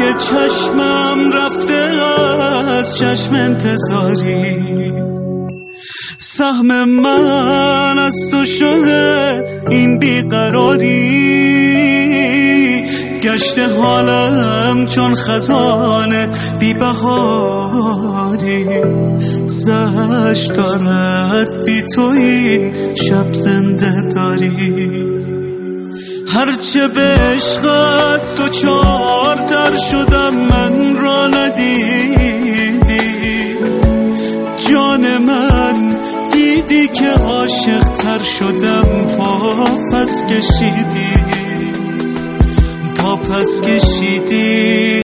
دیگه چشمم رفته از چشم انتظاری، سهم من از تو شده این بیقراری، گشته حالم چون خزانه بی بهاری، زش دارد بی تو این شب زنده داری. هرچه به عشقت تو چارتر شدم من را ندیدی، جان من دیدی که عاشق تر شدم پا پس کشیدی، پا پس کشیدی